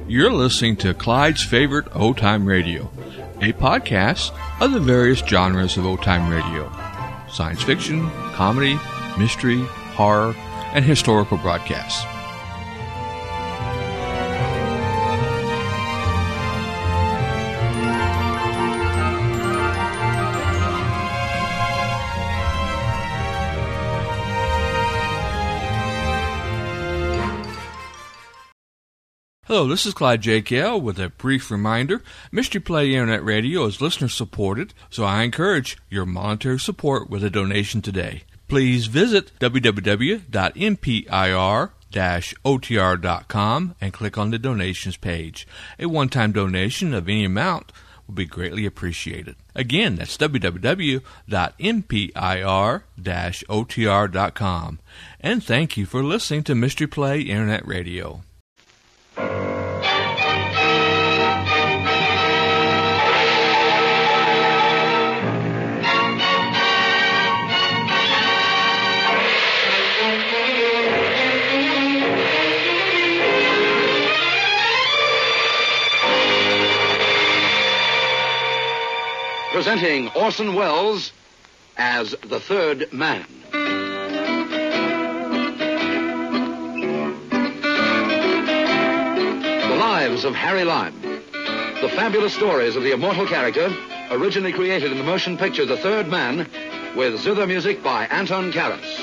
You're listening to Clyde's Favorite Old-Time Radio, a podcast of the various genres of old-time radio: science fiction, comedy, mystery, horror, and historical broadcasts. Hello, this is Clyde J. Kell with a brief reminder. Mystery Play Internet Radio is listener-supported, so I encourage your monetary support with a donation today. Please visit www.mpir-otr.com and click on the donations page. A one-time donation of any amount will be greatly appreciated. Again, that's www.mpir-otr.com. And thank you for listening to Mystery Play Internet Radio. Presenting Orson Welles as the Third Man. The Lives of Harry Lime. The fabulous stories of the immortal character, originally created in the motion picture The Third Man, with zither music by Anton Karas.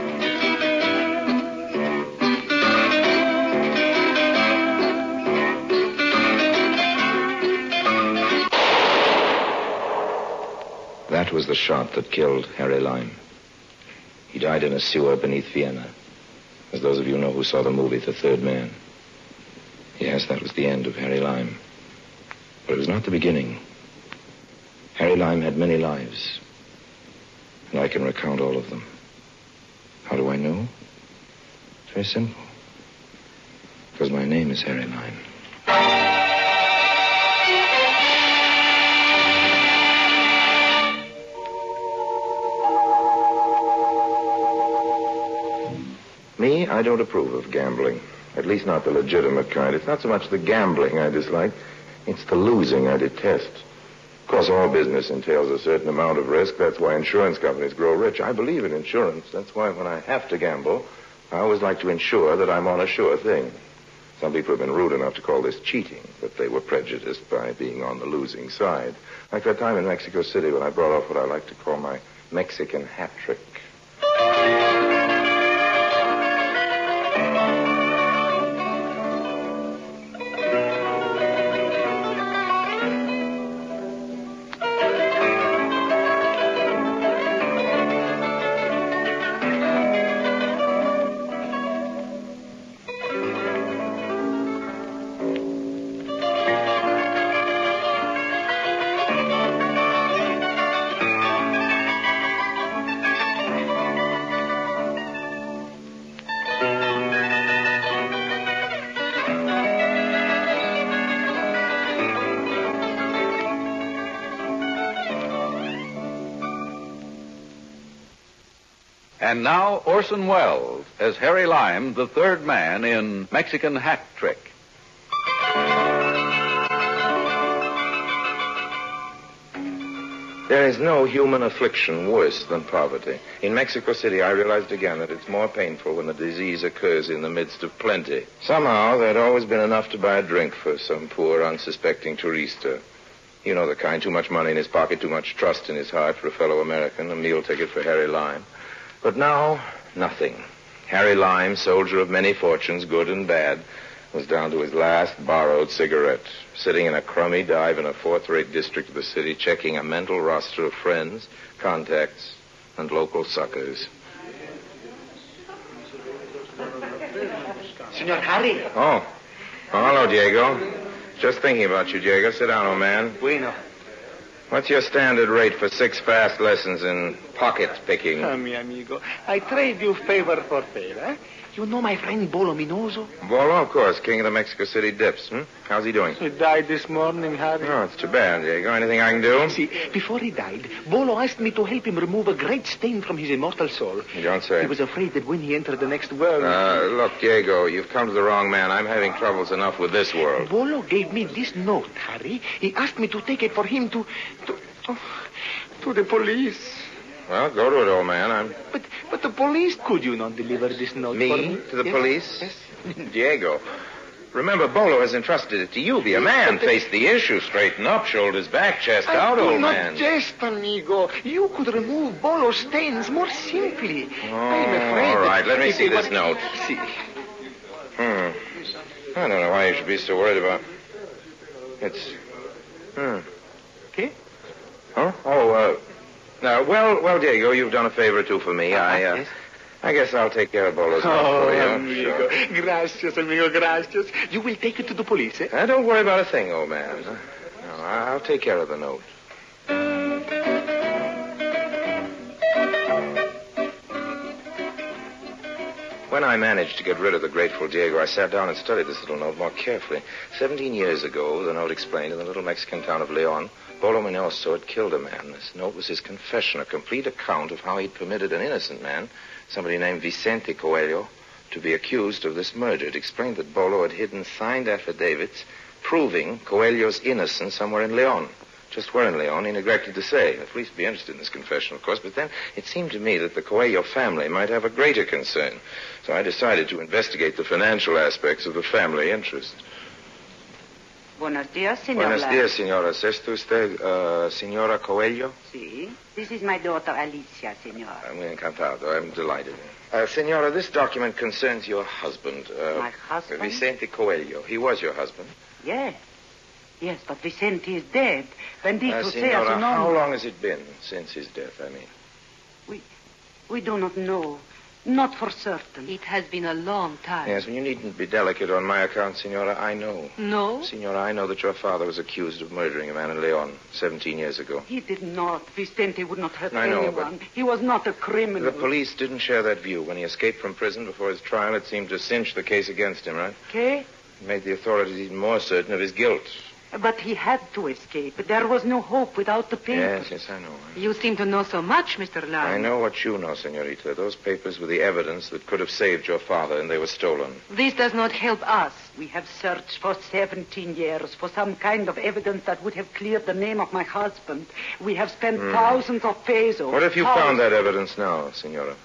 That was the shot that killed Harry Lime. He died in a sewer beneath Vienna. As those of you know who saw the movie The Third Man. Yes, that was the end of Harry Lime. But it was not the beginning. Harry Lime had many lives. And I can recount all of them. How do I know? It's very simple. Because my name is Harry Lime. Me, I don't approve of gambling. At least not the legitimate kind. It's not so much the gambling I dislike. It's the losing I detest. Of course, all business entails a certain amount of risk. That's why insurance companies grow rich. I believe in insurance. That's why when I have to gamble, I always like to ensure that I'm on a sure thing. Some people have been rude enough to call this cheating, but they were prejudiced by being on the losing side. Like that time in Mexico City when I brought off what I like to call my Mexican hat trick. And now, Orson Welles as Harry Lime, the Third Man in Mexican Hat Trick. There is no human affliction worse than poverty. In Mexico City, I realized again that it's more painful when the disease occurs in the midst of plenty. Somehow, there'd always been enough to buy a drink for some poor, unsuspecting tourista. You know the kind, too much money in his pocket, too much trust in his heart for a fellow American, a meal ticket for Harry Lime. But now, nothing. Harry Lime, soldier of many fortunes, good and bad, was down to his last borrowed cigarette, sitting in a crummy dive in a fourth-rate district of the city, checking a mental roster of friends, contacts, and local suckers. Senor Harry. Oh, hello, Diego. Just thinking about you, Diego. Sit down, old man. Bueno. What's your standard rate for 6 fast lessons in pocket picking? Mi amigo, I trade you favor for favor. You know my friend Bolo Minoso? Bolo, of course, king of the Mexico City dips. How's he doing? He died this morning, Harry. Oh, it's too bad, Diego. Anything I can do? See, before he died, Bolo asked me to help him remove a great stain from his immortal soul. You don't say. He was afraid that when he entered the next world... Look, Diego, you've come to the wrong man. I'm having troubles enough with this world. Bolo gave me this note, Harry. He asked me to take it for him to the police. Well, go to it, old man. But the police, could you not deliver this note for me? To the Yes? police? Yes. Diego, remember, Bolo has entrusted it to you. Be a man. Face the issue. Straighten up. Shoulders back. Chest out, old man. I do not jest, amigo. You could remove Bolo's stains more simply. I'm afraid all right. that Let me if see you this want- note. See. I don't know why you should be so worried about... It's... Okay? Huh? Oh, well, Diego, you've done a favor or two for me. Yes. I guess I'll take care of Bolo's note for you. amigo. Sure. Gracias, amigo, gracias. You will take it to the police, eh? Don't worry about a thing, old man. No, I'll take care of the note. When I managed to get rid of the grateful Diego, I sat down and studied this little note more carefully. 17 years ago, the note explained, in the little Mexican town of Leon, Bolo Minoso had killed a man. This note was his confession, a complete account of how he'd permitted an innocent man, somebody named Vicente Coelho, to be accused of this murder. It explained that Bolo had hidden signed affidavits proving Coelho's innocence somewhere in Leon. Just where in Leon, he neglected to say. The police would be interested in this confession, of course, but then it seemed to me that the Coelho family might have a greater concern. So I decided to investigate the financial aspects of the family interest. Buenos días, señor. Buenos días, señora. ¿Es esto usted, señora Coelho? Sí. This is my daughter, Alicia, señor. I'm encantado. I'm delighted. Senora, this document concerns your husband. My husband? Vicente Coelho. He was your husband. Yes. Yes, but Vicente is dead. Bendito sea Senora, su how nombre. long has it been since his death, I mean? We do not know. Not for certain. It has been a long time. Yes, well, you needn't be delicate on my account, Senora. I know. No? Senora, I know that your father was accused of murdering a man in Leon 17 years ago. He did not. Vicente would not hurt I know, anyone. He was not a criminal. The police didn't share that view. When he escaped from prison before his trial, it seemed to cinch the case against him, right? Okay? It made the authorities even more certain of his guilt. But he had to escape. There was no hope without the papers. Yes, I know. You seem to know so much, Mr. Lyon. I know what you know, Senorita. Those papers were the evidence that could have saved your father, and they were stolen. This does not help us. We have searched for 17 years for some kind of evidence that would have cleared the name of my husband. We have spent thousands of pesos. What if you found that evidence now, Senora?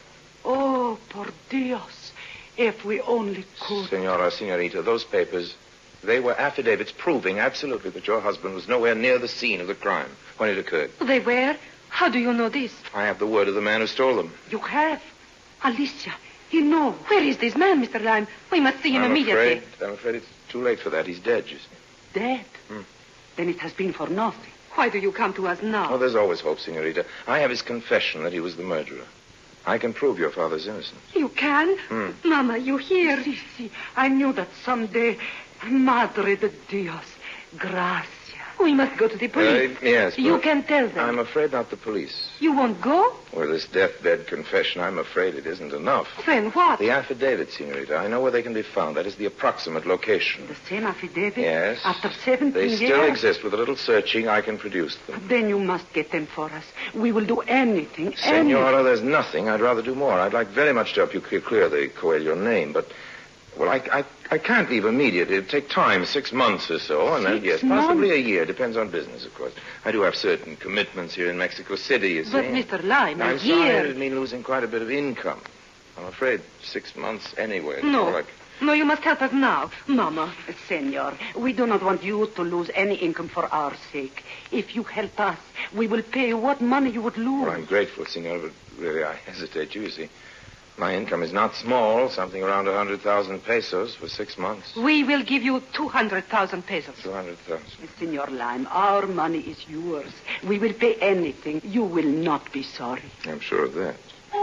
Oh, por Dios. If we only could. Senorita, those papers, they were affidavits proving absolutely that your husband was nowhere near the scene of the crime when it occurred. They were? How do you know this? I have the word of the man who stole them. You have? Alicia, he knows. Where is this man, Mr. Lyon? We must see him immediately. I'm afraid it's too late for that. He's dead, you see. Dead? Then it has been for nothing. Why do you come to us now? Oh, there's always hope, Senorita. I have his confession that he was the murderer. I can prove your father's innocent. You can? Mama, you hear? Si, I knew that someday. Madre de Dios. Gracias. We must go to the police. Yes. You but can tell them. I'm afraid not the police. You won't go? With this deathbed confession, I'm afraid it isn't enough. Then what? The affidavit, Senorita. I know where they can be found. That is the approximate location. The same affidavit? Yes. After 17 They years? still exist. With a little searching, I can produce them. Then you must get them for us. We will do anything. Senora, there's nothing. I'd rather do more. I'd like very much to help you clear the Coelho name, but... Well, I can't leave immediately. It'd take time, 6 months or so, and then, yes, possibly a year. Depends on business, of course. I do have certain commitments here in Mexico City, you see. But, Mr. Lyon, I'm a sorry, year. it'd mean losing quite a bit of income. I'm afraid 6 months anyway. No. No, you must help us now. Mama. Senor, we do not want you to lose any income for our sake. If you help us, we will pay you what money you would lose. Well, I'm grateful, Senor, but really I hesitate, you see. My income is not small, something around 100,000 pesos for 6 months. We will give you 200,000 pesos. 200,000. Senor Lime, our money is yours. We will pay anything. You will not be sorry. I'm sure of that.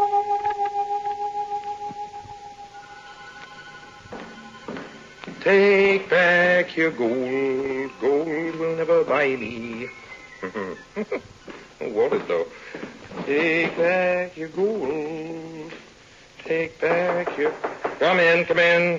Take back your gold. Gold will never buy me. What it though? Take back your gold. Take back your... Come in.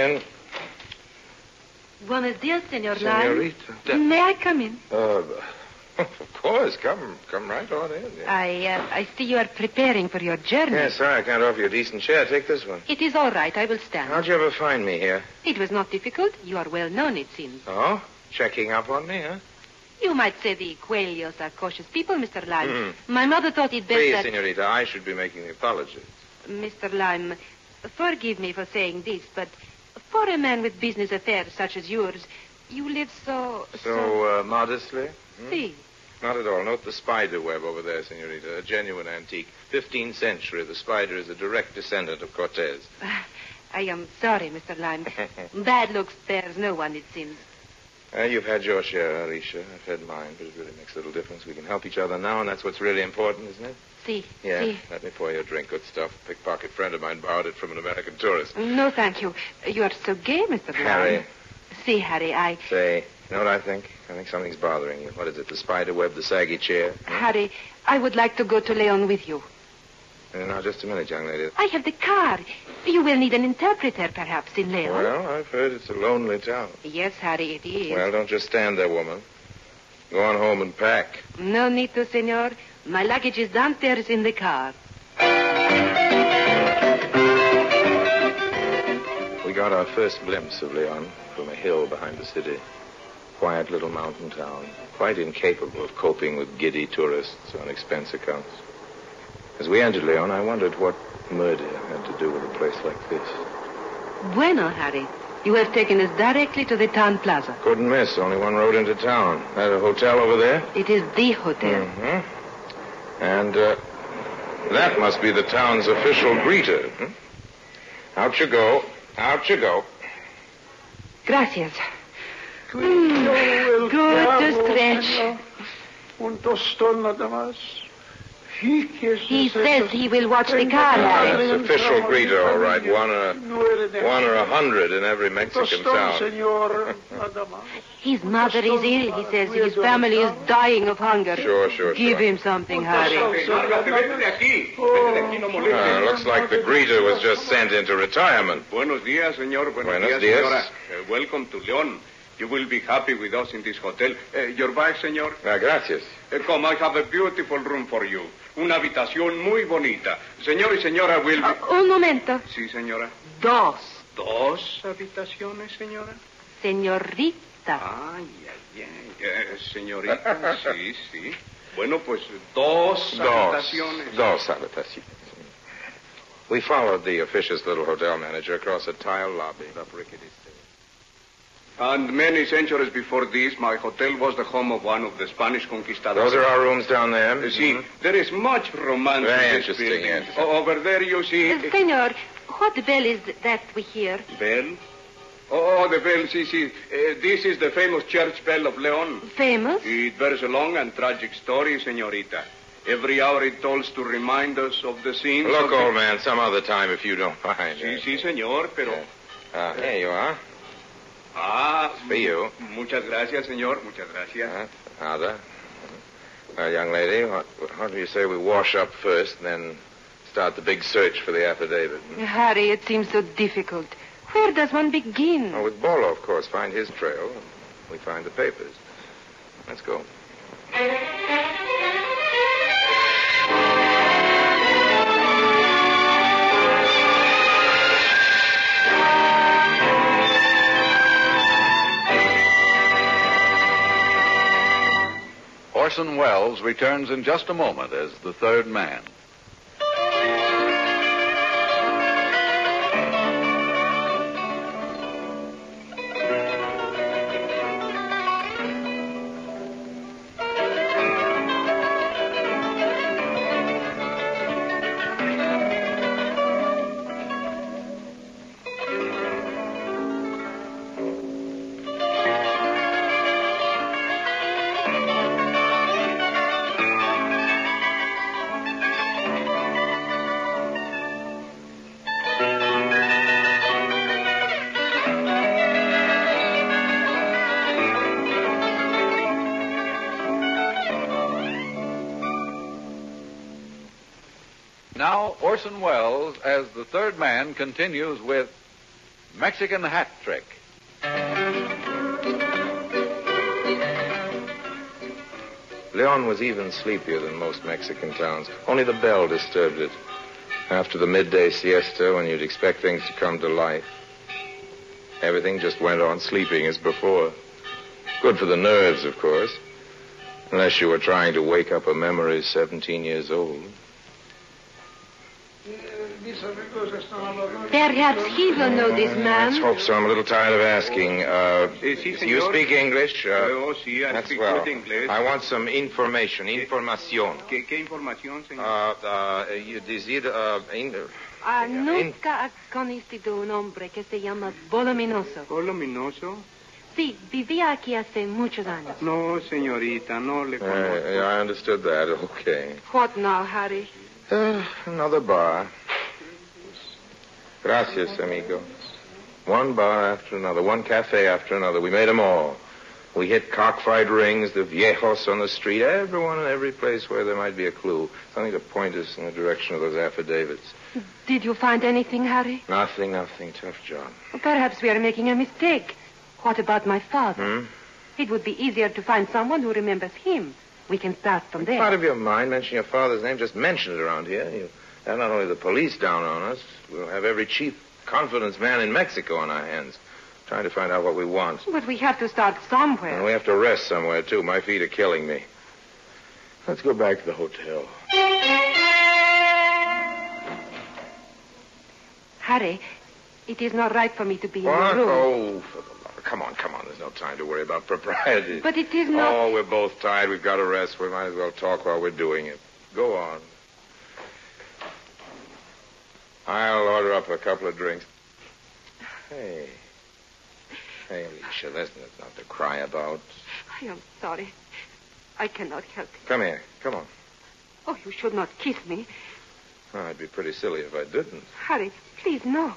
Buenos dias, Senor Lime. Senorita. May I come in? Of course. Come right on in. Yeah. I see you are preparing for your journey. Yeah, sorry, I can't offer you a decent chair. Take this one. It is all right. I will stand. How'd you ever find me here? It was not difficult. You are well known, it seems. Oh? Checking up on me, huh? You might say the Coelios are cautious people, Mr. Lime. My mother thought it best Please, that... Senorita, I should be making the apologies. Mr. Lime, forgive me for saying this, but for a man with business affairs such as yours, you live so... So, modestly? See. Not at all. Note the spider web over there, Senorita. A genuine antique. 15th century. The spider is a direct descendant of Cortez. I am sorry, Mr. Lime. Bad luck spares no one, it seems. You've had your share, Alicia. I've had mine, but it really makes little difference. We can help each other now, and that's what's really important, isn't it? See. Yeah. See. Let me pour you a drink. Good stuff. A pickpocket friend of mine borrowed it from an American tourist. No, thank you. You are so gay, Mr. Lime. Harry. See, Harry, Say, you know what I think? I think something's bothering you. What is it, the spider web, the saggy chair? Harry, I would like to go to Leon with you. Now, just a minute, young lady. I have the car. You will need an interpreter, perhaps, in Leon. Well, I've heard it's a lonely town. Yes, Harry, it is. Well, don't just stand there, woman. Go on home and pack. No need to, senor. My luggage is downstairs in the car. We got our first glimpse of Leon from a hill behind the city. Quiet little mountain town, quite incapable of coping with giddy tourists on expense accounts. As we entered Leon, I wondered what murder had to do with a place like this. Bueno, Harry. You have taken us directly to the town plaza. Couldn't miss. Only one road into town. That a hotel over there? It is the hotel. Mm-hmm. And that must be the town's official greeter. Out you go. Gracias. Good to stretch. Un tostón nada más. He says he will watch the car, Harry. That's official greeter, all right. One or 100 in every Mexican town. His mother is ill, he says. His family is dying of hunger. Sure. Give him something, Harry. Looks like the greeter was just sent into retirement. Buenos dias, señor. Buenos dias. Señora. Welcome to Leon. You will be happy with us in this hotel. Your bag, señor? Gracias. Come, I have a beautiful room for you. Una habitación muy bonita. Señor y señora will be... Un momento. Sí, señora. Dos. ¿Dos habitaciones, señora? Señorita. Señorita, sí. Bueno, pues dos habitaciones. Dos habitaciones. We followed the officious little hotel manager across a tile lobby up rickety stairs. And many centuries before this, my hotel was the home of one of the Spanish conquistadors. Those are our rooms down there? See, there is much romance Very in this interesting, building. yes. Over there you see... Senor, what bell is that we hear? Bell? Oh, the bell, see. This is the famous church bell of Leon. Famous? It bears a long and tragic story, señorita. Every hour it tolls to remind us of the scenes... Look, old man, some other time if you don't mind. Sí, señor, pero... Here you are. For you. Muchas gracias, señor. Muchas gracias. Nada. Well, young lady, what do you say we wash up first and then start the big search for the affidavit? Harry, it seems so difficult. Where does one begin? Oh, with Bolo, of course. Find his trail. And we find the papers. Let's go. Orson Welles returns in just a moment as the third man. now, Orson Welles as the third man continues with Mexican Hat Trick. Leon was even sleepier than most Mexican towns. Only the bell disturbed it. After the midday siesta, when you'd expect things to come to life, everything just went on sleeping as before. Good for the nerves, of course. Unless you were trying to wake up a memory 17 years old. Perhaps he will know this man. Let's hope so. I'm a little tired of asking. Si, You senor. speak English? Oh, sí, I That's speak well. good English. I want some information. Información. ¿Qué información, señor? You decir... Nunca ha conocido un hombre que se llama Voluminoso. ¿Voluminoso? Sí, vivía aquí hace muchos años. No, señorita, no le conozco. I understood that. Okay. What now, Harry? Another bar. Gracias, amigo. One bar after another, one cafe after another. We made them all. We hit cockfight rings, the viejos on the street, everyone and every place where there might be a clue. Something to point us in the direction of those affidavits. Did you find anything, Harry? Nothing. Tough job. Perhaps we are making a mistake. What about my father? It would be easier to find someone who remembers him. We can start from there. Out of your mind, mention your father's name. Just mention it around here. You have not only the police down on us, we'll have every chief confidence man in Mexico on our hands, trying to find out what we want. But we have to start somewhere. And we have to rest somewhere, too. My feet are killing me. Let's go back to the hotel. Harry, it is not right for me to be in What? the room. Oh, for the love. Come on. There's no time to worry about propriety. But it is not... Oh, we're both tired. We've got to rest. We might as well talk while we're doing it. Go on. I'll order up a couple of drinks. Hey, Alicia, there's nothing to cry about. I am sorry. I cannot help it. Come here. Come on. Oh, you should not kiss me. Oh, I'd be pretty silly if I didn't. Harry, please, no.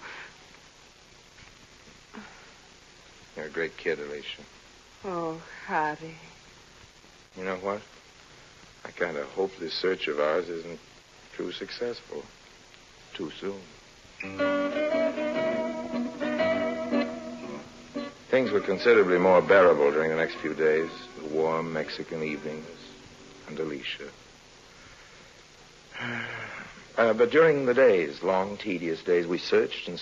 You're a great kid, Alicia. Oh, Harry. You know what? I kind of hope this search of ours isn't too successful. Too soon. Things were considerably more bearable during the next few days. The warm Mexican evenings and Alicia. But during the days, long, tedious days, we searched and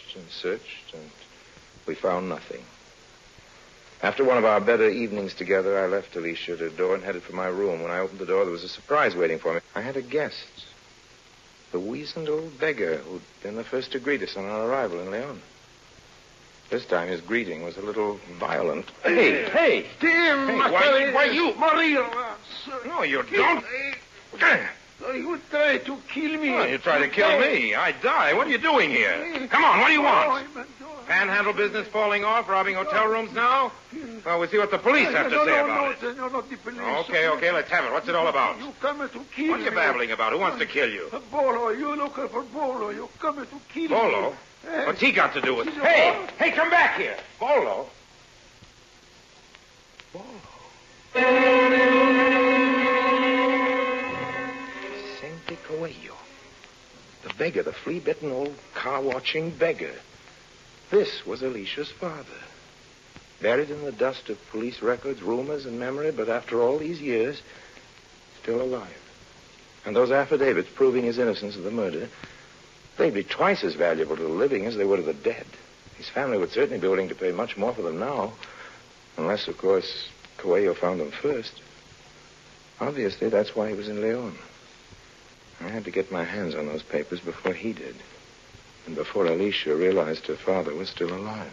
we found nothing. After one of our better evenings together, I left Alicia at her door and headed for my room. When I opened the door, there was a surprise waiting for me. I had a guest. The weazened old beggar who'd been the first to greet us on our arrival in Leon. This time his greeting was a little violent. Hey! Tim! Hey, why you? Maria! No, you don't. You try to kill me. Oh, you try to kill me. I die. What are you doing here? Come on, what do you want? Panhandle business falling off, robbing hotel rooms now? Well, we'll see what the police have to say about it. No, not the police. Okay, let's have it. What's it all about? You come to kill me. What are you babbling about? Who wants to kill you? Bolo, you looking for Bolo. You come to kill me. Bolo? What's he got to do with it? Hey, come back here. Bolo? Vicente Coelho. The beggar, the flea-bitten old car-watching beggar. This was Alicia's father. Buried in the dust of police records, rumors, and memory, but after all these years, still alive. And those affidavits proving his innocence of the murder, they'd be twice as valuable to the living as they were to the dead. His family would certainly be willing to pay much more for them now. Unless, of course, Coelho found them first. Obviously, that's why he was in Leon. I had to get my hands on those papers before he did. And before Alicia realized her father was still alive.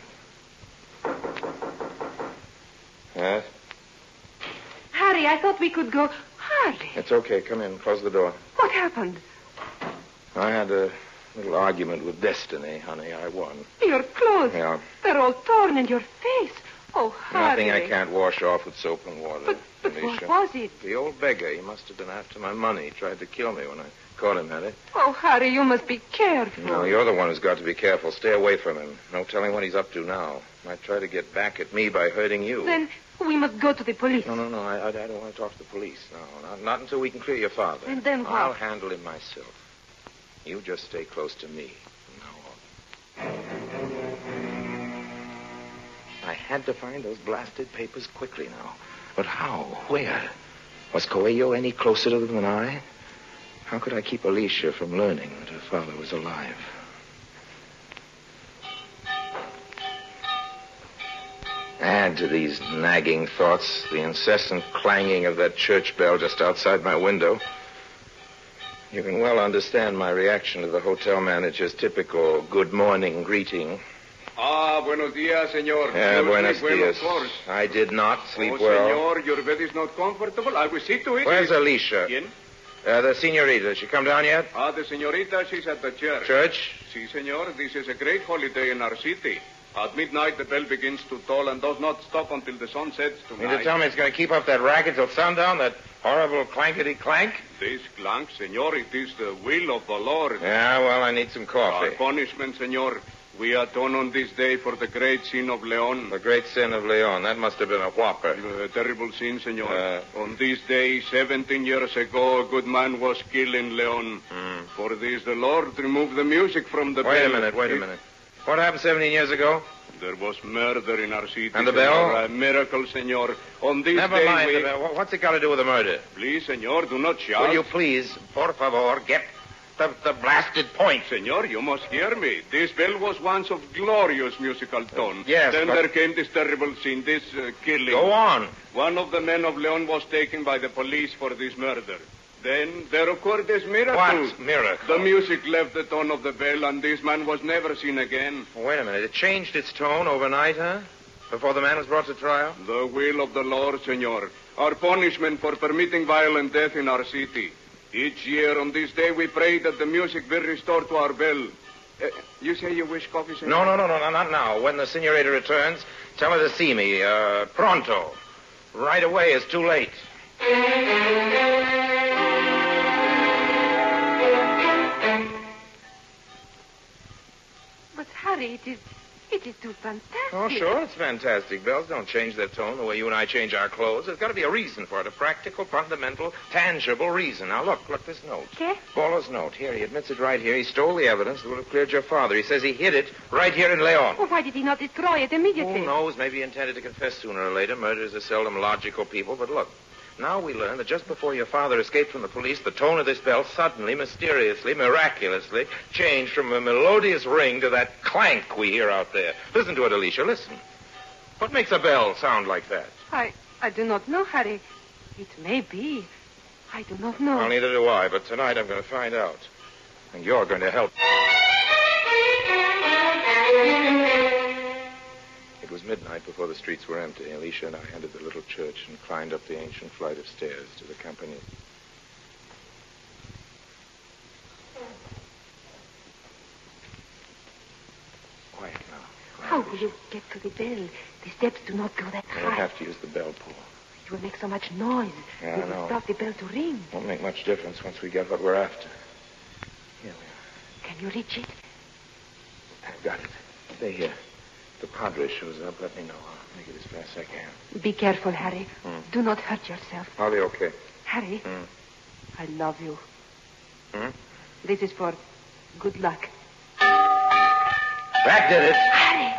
Yes? Harry, I thought we could go... Harry! It's okay. Come in. Close the door. What happened? I had a little argument with destiny, honey. I won. Your clothes. Yeah. They're all torn in your face. Oh, Harry. Nothing I can't wash off with soap and water. But Alicia. what was it? The old beggar. He must have been after my money. He tried to kill me when I caught him at it. Oh, Harry, you must be careful. No, you're the one who's got to be careful. Stay away from him. No telling what he's up to now. Might try to get back at me by hurting you. Then we must go to the police. No. I don't want to talk to the police. No, not until we can clear your father. And then what? I'll handle him myself. You just stay close to me from now on. I had to find those blasted papers quickly now. But how? Where? Was Coelho any closer to them than I? How could I keep Alicia from learning that her father was alive? Add to these nagging thoughts the incessant clanging of that church bell just outside my window. You can well understand my reaction to the hotel manager's typical good morning greeting. Ah, buenos dias, senor. Buenos dias. Of course. I did not sleep well. Senor, your bed is not comfortable. I will see to it. Where's Alicia? ¿Quién? The senorita. She come down yet? Ah, the senorita, she's at the church. Church? Si, senor. This is a great holiday in our city. At midnight, the bell begins to toll and does not stop until the sun sets tonight. You mean to tell me it's going to keep up that racket till sundown, that horrible clankety-clank? This clank, senor, it is the will of the Lord. Yeah, well, I need some coffee. Our punishment, senor. We atone on this day for the great sin of Leon. The great sin of Leon. That must have been a whopper. A terrible sin, senor. On this day, 17 years ago, a good man was killed in Leon. For this, the Lord removed the music from the bell. Wait a minute. What happened 17 years ago? There was murder in our city. And the bell? A miracle, senor. On this Never day, mind the bell. What's it got to do with the murder? Please, senor, do not shout. Will you please, por favor, get the blasted point? Senor, you must hear me. This bell was once of glorious musical tone. Yes, Then but... there came this terrible sin, this killing. Go on. One of the men of Leon was taken by the police for this murder. Then there occurred this miracle. What miracle? The music left the tone of the bell, and this man was never seen again. Wait a minute. It changed its tone overnight, huh? Before the man was brought to trial? The will of the Lord, senor. Our punishment for permitting violent death in our city. Each year on this day, we pray that the music be restored to our bell. You say you wish coffee, senor? No, not now. When the senorita returns, tell her to see me, pronto. Right away is too late. But, Harry, it is too fantastic. Oh, sure, it's fantastic. Bells don't change their tone the way you and I change our clothes. There's got to be a reason for it, a practical, fundamental, tangible reason. Now, look this note. Okay. Bolo's note. Here, he admits it right here. He stole the evidence that would have cleared your father. He says he hid it right here in Leon. Well, why did he not destroy it immediately? Who knows? Maybe he intended to confess sooner or later. Murderers are seldom logical people, but look. Now we learn that just before your father escaped from the police, the tone of this bell suddenly, mysteriously, miraculously changed from a melodious ring to that clank we hear out there. Listen to it, Alicia. Listen. What makes a bell sound like that? I do not know, Harry. It may be. I do not know. Well, neither do I, but tonight I'm going to find out. And you're going to help. It was midnight before the streets were empty. Alicia and I entered the little church and climbed up the ancient flight of stairs to the company. Quiet now. How will you get to the bell? The steps do not go that high. You'll have to use the bell pull. It will make so much noise. Yeah, it I will know. stop the bell to ring. Won't make much difference once we get what we're after. Here we are. Can you reach it? I've got it. Stay here. If the padre shows up, let me know. I'll make it as fast as I can. Be careful, Harry. Do not hurt yourself. I'll be okay. Harry, I love you. Hmm? This is for good luck. That did it. Harry!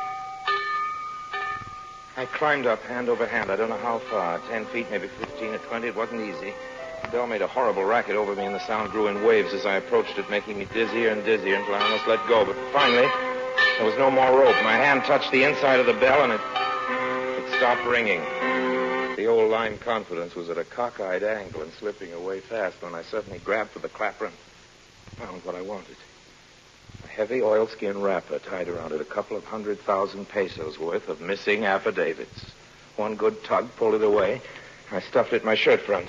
I climbed up hand over hand. I don't know how far. 10 feet, maybe 15 or 20. It wasn't easy. The bell made a horrible racket over me, and the sound grew in waves as I approached it, making me dizzier and dizzier until I almost let go. But finally, there was no more rope. My hand touched the inside of the bell, and it stopped ringing. The old line confidence was at a cockeyed angle and slipping away fast when I suddenly grabbed for the clapper and found what I wanted. A heavy oilskin wrapper tied around it, a couple of 100,000 pesos worth of missing affidavits. One good tug pulled it away. I stuffed it in my shirt front.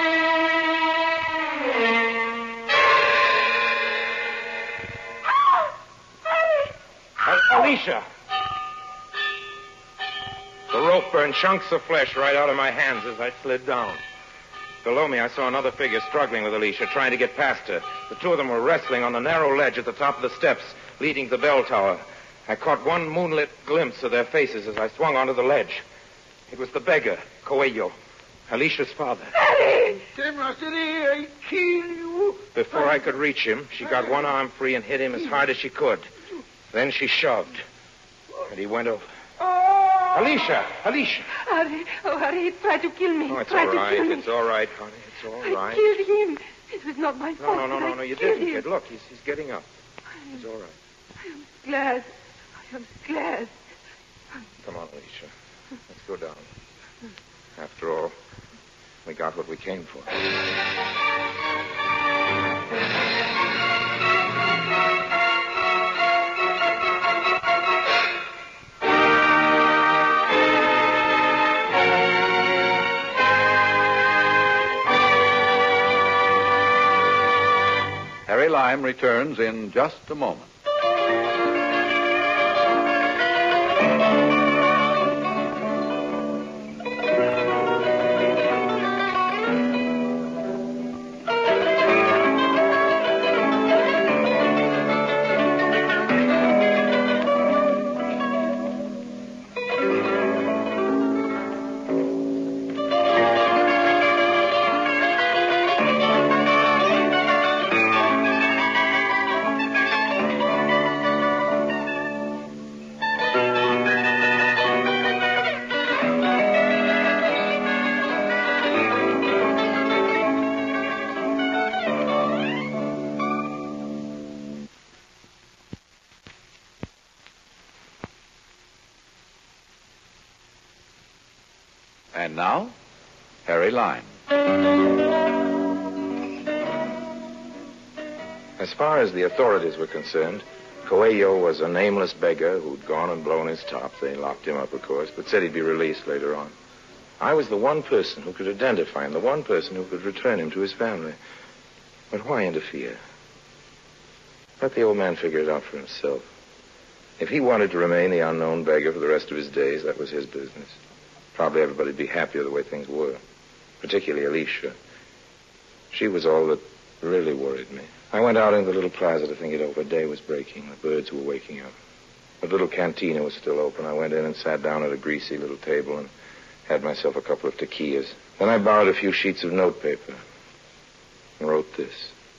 Alicia! The rope burned chunks of flesh right out of my hands as I slid down. Below me, I saw another figure struggling with Alicia, trying to get past her. The two of them were wrestling on the narrow ledge at the top of the steps, leading to the bell tower. I caught one moonlit glimpse of their faces as I swung onto the ledge. It was the beggar, Coelho, Alicia's father. Harry! I kill you. Before I could reach him, she got one arm free and hit him as hard as she could. Then she shoved, and he went over. Oh! Alicia! Harry, he tried to kill me. Oh, it's all right. It's all right, honey. It's all right. I killed him. It was not my fault. No, you didn't, kid. Look, he's getting up. He's all right. I am glad. Come on, Alicia. Let's go down. After all, we got what we came for. Harry Lime returns in just a moment. And now, Harry Lime. As far as the authorities were concerned, Coelho was a nameless beggar who'd gone and blown his top. They locked him up, of course, but said he'd be released later on. I was the one person who could identify him, the one person who could return him to his family. But why interfere? Let the old man figure it out for himself. If he wanted to remain the unknown beggar for the rest of his days, that was his business. Probably everybody'd be happier the way things were, particularly Alicia. She was all that really worried me. I went out into the little plaza to think it over. Day was breaking. The birds were waking up. The little cantina was still open. I went in and sat down at a greasy little table and had myself a couple of tequillas. Then I borrowed a few sheets of notepaper and wrote this.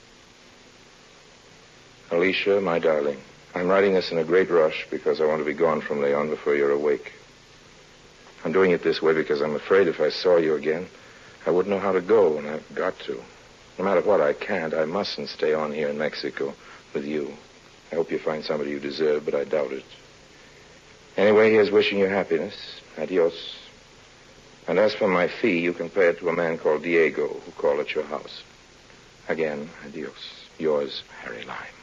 Alicia, my darling, I'm writing this in a great rush because I want to be gone from Leon before you're awake. I'm doing it this way because I'm afraid if I saw you again, I wouldn't know how to go, and I've got to. No matter what, I can't. I mustn't stay on here in Mexico with you. I hope you find somebody you deserve, but I doubt it. Anyway, here's wishing you happiness. Adios. And as for my fee, you can pay it to a man called Diego, who called at your house. Again, adios. Yours, Harry Lime.